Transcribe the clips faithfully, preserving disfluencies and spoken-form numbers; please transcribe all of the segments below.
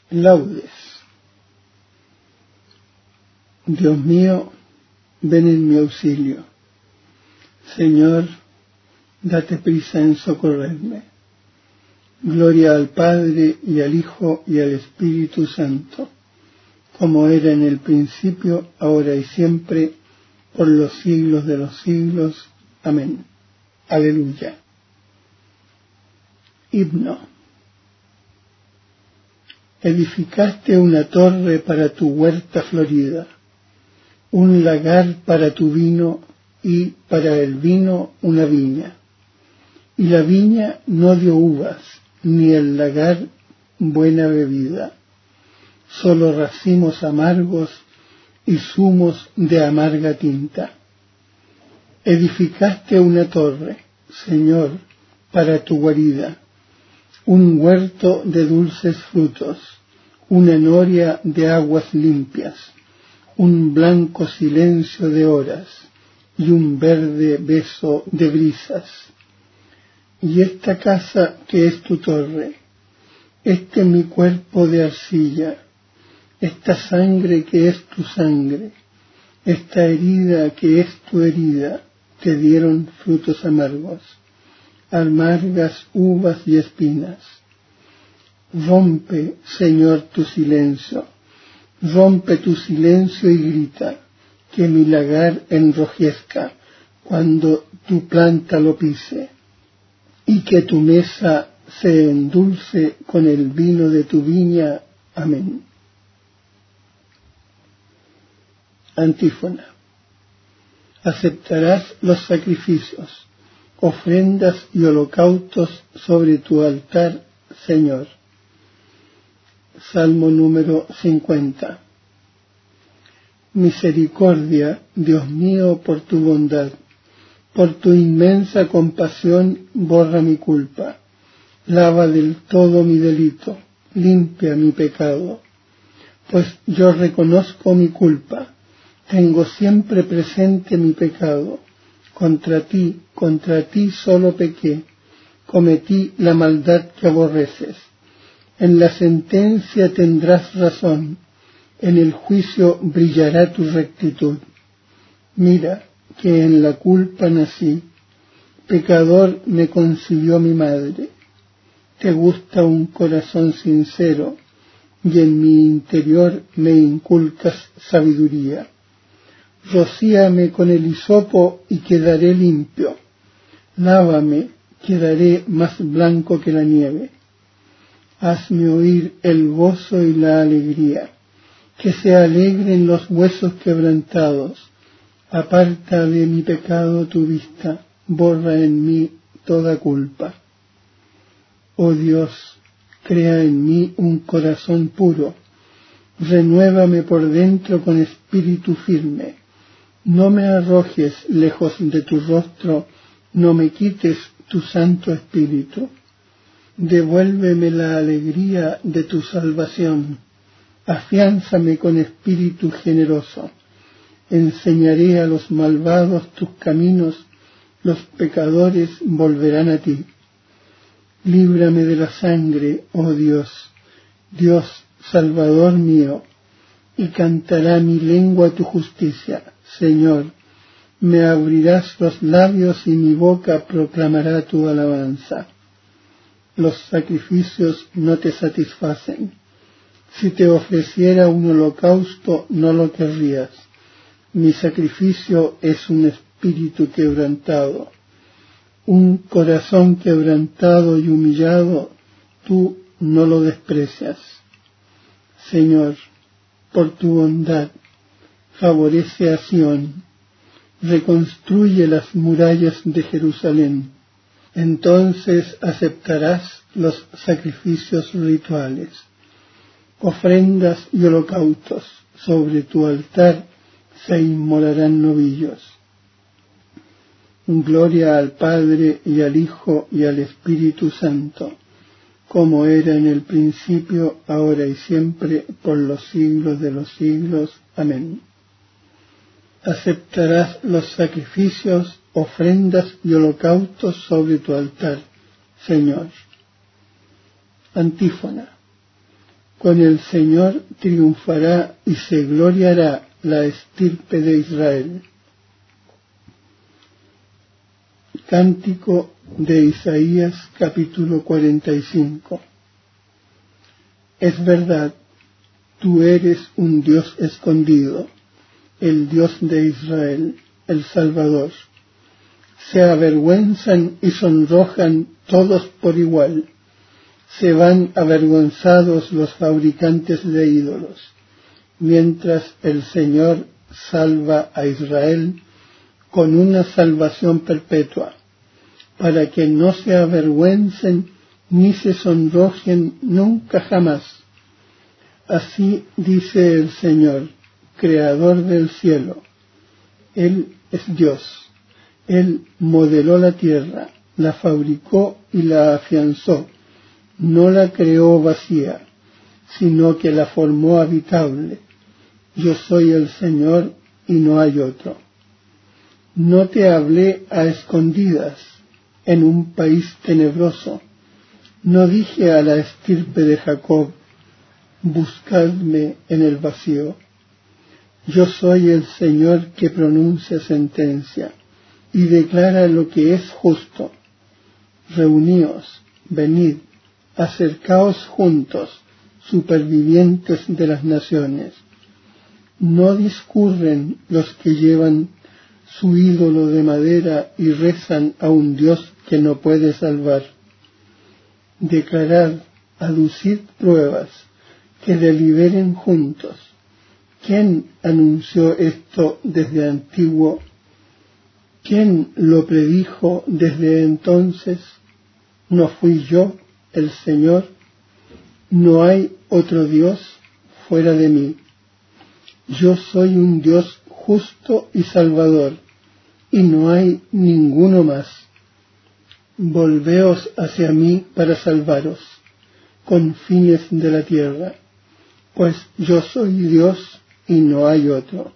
Laudes. Dios mío, ven en mi auxilio. Señor, date prisa en socorrerme. Gloria al Padre, y al Hijo, y al Espíritu Santo, como era en el principio, ahora y siempre, por los siglos de los siglos. Amén. Aleluya. Himno. Edificaste una torre para tu huerta florida, un lagar para tu vino y para el vino una viña. Y la viña no dio uvas, ni el lagar buena bebida, solo racimos amargos y zumos de amarga tinta. Edificaste una torre, Señor, para tu guarida, un huerto de dulces frutos, una noria de aguas limpias, un blanco silencio de horas y un verde beso de brisas. Y esta casa que es tu torre, este mi cuerpo de arcilla, esta sangre que es tu sangre, esta herida que es tu herida, te dieron frutos amargos, amargas uvas y espinas. Rompe, Señor, tu silencio, rompe tu silencio y grita, que mi lagar enrojezca cuando tu planta lo pise, y que tu mesa se endulce con el vino de tu viña. Amén. Antífona. Aceptarás los sacrificios, ofrendas y holocaustos sobre tu altar, Señor. Salmo número cincuenta. Misericordia, Dios mío, por tu bondad, por tu inmensa compasión, borra mi culpa, lava del todo mi delito, limpia mi pecado. Pues yo reconozco mi culpa, tengo siempre presente mi pecado. Contra ti, contra ti solo pequé, cometí la maldad que aborreces. En la sentencia tendrás razón, en el juicio brillará tu rectitud. Mira que en la culpa nací, pecador me concibió mi madre. Te gusta un corazón sincero, y en mi interior me inculcas sabiduría. Rocíame con el hisopo y quedaré limpio. Lávame, quedaré más blanco que la nieve. Hazme oír el gozo y la alegría, que se alegren los huesos quebrantados. Aparta de mi pecado tu vista, borra en mí toda culpa. Oh Dios, crea en mí un corazón puro, renuévame por dentro con espíritu firme. No me arrojes lejos de tu rostro, no me quites tu santo espíritu. Devuélveme la alegría de tu salvación, afiánzame con espíritu generoso. Enseñaré a los malvados tus caminos, los pecadores volverán a ti. Líbrame de la sangre, oh Dios, Dios, Salvador mío, y cantará mi lengua tu justicia. Señor, me abrirás los labios y mi boca proclamará tu alabanza. Los sacrificios no te satisfacen. Si te ofreciera un holocausto, no lo querrías. Mi sacrificio es un espíritu quebrantado. Un corazón quebrantado y humillado, tú no lo desprecias. Señor, por tu bondad, favorece a Sión, reconstruye las murallas de Jerusalén. Entonces aceptarás los sacrificios rituales, ofrendas y holocaustos. Sobre tu altar se inmolarán novillos. Gloria al Padre, y al Hijo, y al Espíritu Santo, como era en el principio, ahora y siempre, por los siglos de los siglos. Amén. Aceptarás los sacrificios, ofrendas y holocaustos sobre tu altar, Señor. Antífona. Con el Señor triunfará y se gloriará la estirpe de Israel. Cántico de Isaías, capítulo cuarenta y cinco. Es verdad, tú eres un Dios escondido, el Dios de Israel, el Salvador. Se avergüenzan y sonrojan todos por igual. Se van avergonzados los fabricantes de ídolos, mientras el Señor salva a Israel con una salvación perpetua, para que no se avergüencen ni se sonrojen nunca jamás. Así dice el Señor, Creador del cielo. Él es Dios. Él modeló la tierra, la fabricó y la afianzó. No la creó vacía, sino que la formó habitable. Yo soy el Señor y no hay otro. No te hablé a escondidas, en un país tenebroso. No dije a la estirpe de Jacob, buscadme en el vacío. Yo soy el Señor que pronuncia sentencia y declara lo que es justo. Reuníos, venid, acercaos juntos, supervivientes de las naciones. No discurren los que llevan su ídolo de madera y rezan a un Dios que no puede salvar. Declarad, aducid pruebas, que deliberen juntos. ¿Quién anunció esto desde antiguo? ¿Quién lo predijo desde entonces? ¿No fui yo, el Señor? No hay otro Dios fuera de mí. Yo soy un Dios justo y salvador, y no hay ninguno más. Volveos hacia mí para salvaros, confines de la tierra, pues yo soy Dios y no hay otro.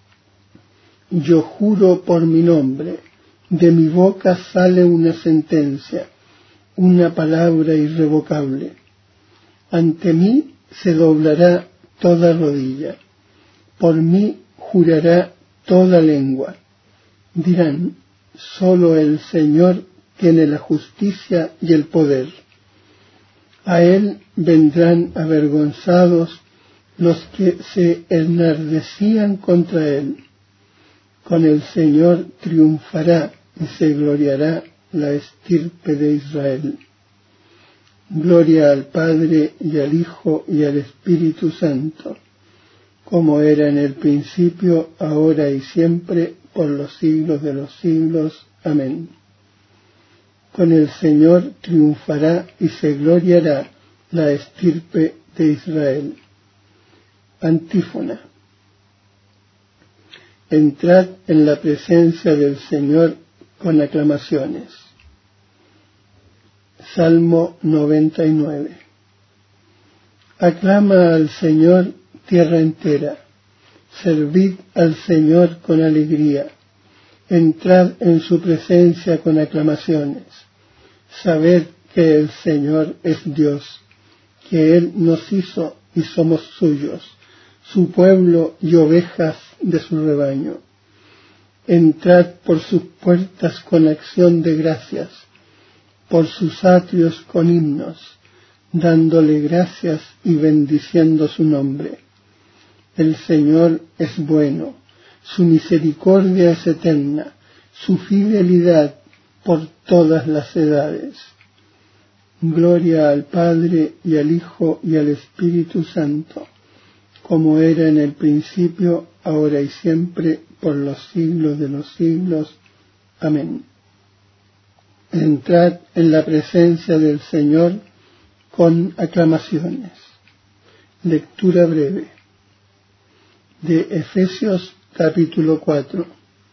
Yo juro por mi nombre, de mi boca sale una sentencia, una palabra irrevocable. Ante mí se doblará toda rodilla, por mí jurará toda lengua. Dirán, solo el Señor tiene la justicia y el poder. A él vendrán avergonzados los que se enardecían contra él. Con el Señor triunfará y se gloriará la estirpe de Israel. Gloria al Padre y al Hijo y al Espíritu Santo, como era en el principio, ahora y siempre, por los siglos de los siglos. Amén. Con el Señor triunfará y se gloriará la estirpe de Israel. Antífona. Entrad en la presencia del Señor con aclamaciones. Salmo noventa y nueve. Aclama al Señor tierra entera, servid al Señor con alegría, entrad en su presencia con aclamaciones, sabed que el Señor es Dios, que Él nos hizo y somos suyos, su pueblo y ovejas de su rebaño. Entrad por sus puertas con acción de gracias, por sus atrios con himnos, dándole gracias y bendiciendo su nombre. El Señor es bueno, su misericordia es eterna, su fidelidad por todas las edades. Gloria al Padre y al Hijo y al Espíritu Santo, como era en el principio, ahora y siempre, por los siglos de los siglos. Amén. Entrad en la presencia del Señor con aclamaciones. Lectura breve de Efesios capítulo cuatro.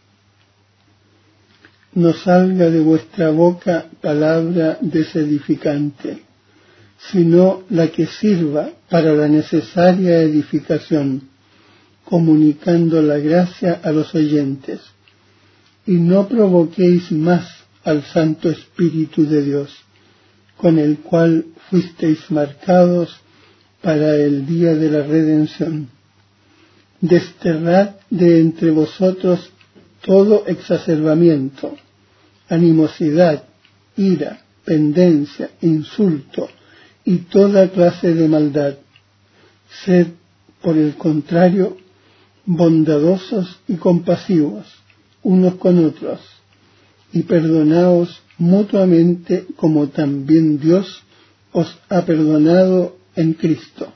No salga de vuestra boca palabra desedificante, sino la que sirva para la necesaria edificación, comunicando la gracia a los oyentes. Y no provoquéis más al Santo Espíritu de Dios, con el cual fuisteis marcados para el día de la redención. Desterrad de entre vosotros todo exacerbamiento, animosidad, ira, pendencia, insulto y toda clase de maldad. Sed, por el contrario, bondadosos y compasivos unos con otros, y perdonaos mutuamente como también Dios os ha perdonado en Cristo.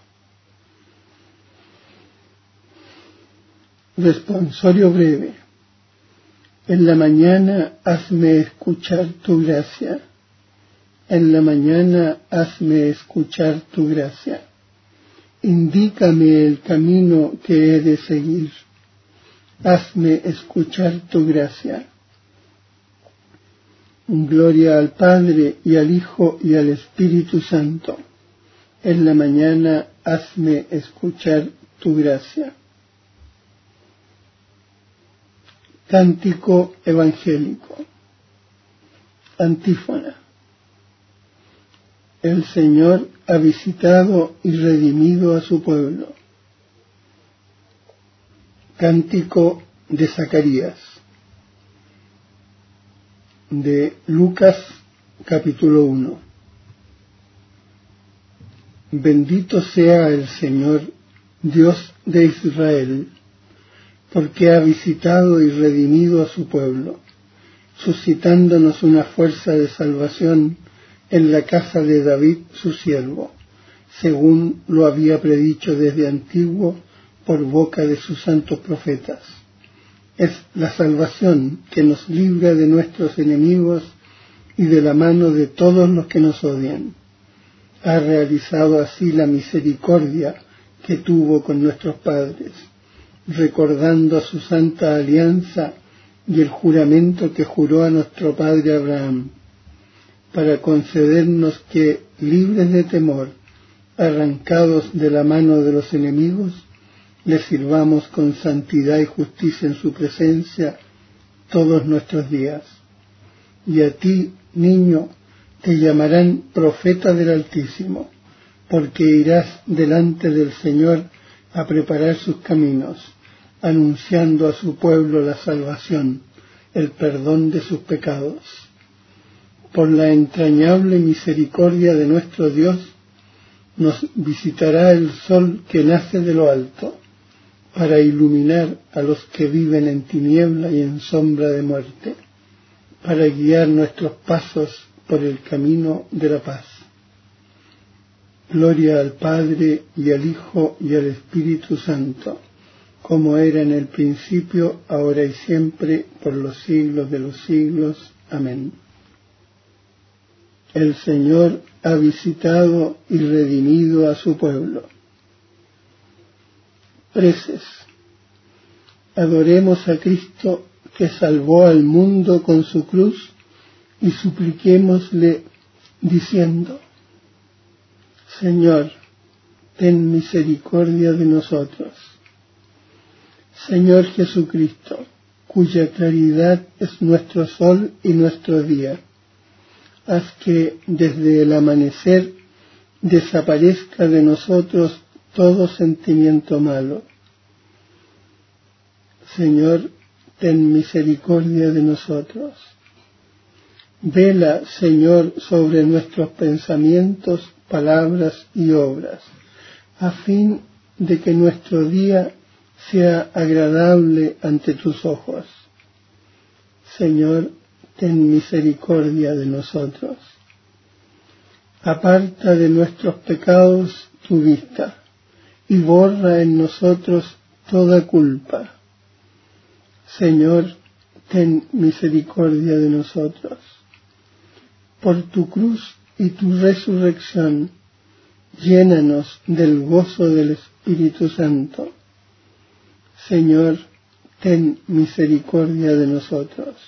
Responsorio breve. En la mañana hazme escuchar tu gracia. En la mañana hazme escuchar tu gracia. Indícame el camino que he de seguir. Hazme escuchar tu gracia. Gloria al Padre y al Hijo y al Espíritu Santo. En la mañana hazme escuchar tu gracia. Cántico evangélico. Antífona. El Señor ha visitado y redimido a su pueblo. Cántico de Zacarías. De Lucas capítulo uno. Bendito sea el Señor, Dios de Israel, porque ha visitado y redimido a su pueblo, suscitándonos una fuerza de salvación en la casa de David su siervo, según lo había predicho desde antiguo por boca de sus santos profetas. Es la salvación que nos libra de nuestros enemigos y de la mano de todos los que nos odian. Ha realizado así la misericordia que tuvo con nuestros padres, recordando su santa alianza y el juramento que juró a nuestro padre Abraham, para concedernos que, libres de temor, arrancados de la mano de los enemigos, le sirvamos con santidad y justicia en su presencia todos nuestros días. Y a ti, niño, te llamarán profeta del Altísimo, porque irás delante del Señor a preparar sus caminos, anunciando a su pueblo la salvación, el perdón de sus pecados. Por la entrañable misericordia de nuestro Dios, nos visitará el sol que nace de lo alto, para iluminar a los que viven en tiniebla y en sombra de muerte, para guiar nuestros pasos por el camino de la paz. Gloria al Padre y al Hijo y al Espíritu Santo, como era en el principio, ahora y siempre, por los siglos de los siglos. Amén. El Señor ha visitado y redimido a su pueblo. Preces. Adoremos a Cristo que salvó al mundo con su cruz y supliquémosle diciendo: Señor, ten misericordia de nosotros. Señor Jesucristo, cuya claridad es nuestro sol y nuestro día, haz que desde el amanecer desaparezca de nosotros todo sentimiento malo. Señor, ten misericordia de nosotros. Vela, Señor, sobre nuestros pensamientos, palabras y obras, a fin de que nuestro día sea agradable ante tus ojos. Señor, ten misericordia de nosotros. Aparta de nuestros pecados tu vista, y borra en nosotros toda culpa. Señor, ten misericordia de nosotros. Por tu cruz y tu resurrección, llénanos del gozo del Espíritu Santo. Señor, ten misericordia de nosotros.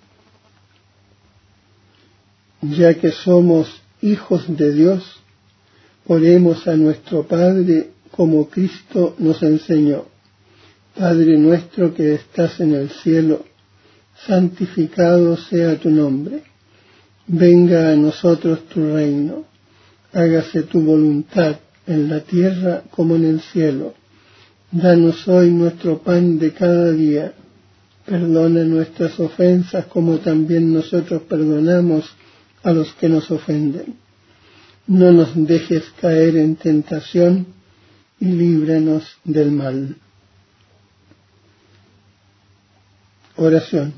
Ya que somos hijos de Dios, oremos a nuestro Padre como Cristo nos enseñó. Padre nuestro que estás en el cielo, santificado sea tu nombre. Venga a nosotros tu reino. Hágase tu voluntad, en la tierra como en el cielo. Danos hoy nuestro pan de cada día. Perdona nuestras ofensas como también nosotros perdonamos a los que nos ofenden. No nos dejes caer en tentación y líbranos del mal. Oración.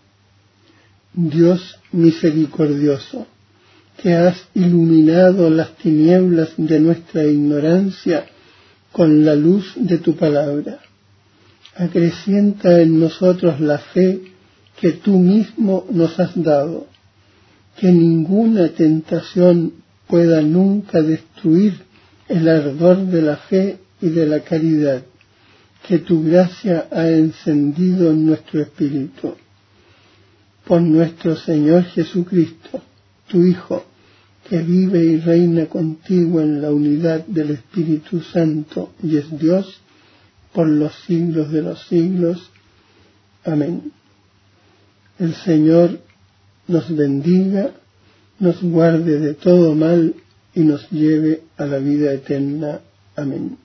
Dios misericordioso, que has iluminado las tinieblas de nuestra ignorancia con la luz de tu palabra, acrecienta en nosotros la fe que tú mismo nos has dado, que ninguna tentación pueda nunca destruir el ardor de la fe y de la caridad que tu gracia ha encendido en nuestro espíritu. Por nuestro Señor Jesucristo, tu Hijo, que vive y reina contigo en la unidad del Espíritu Santo y es Dios por los siglos de los siglos. Amén. El Señor nos bendiga, nos guarde de todo mal y nos lleve a la vida eterna. Amén.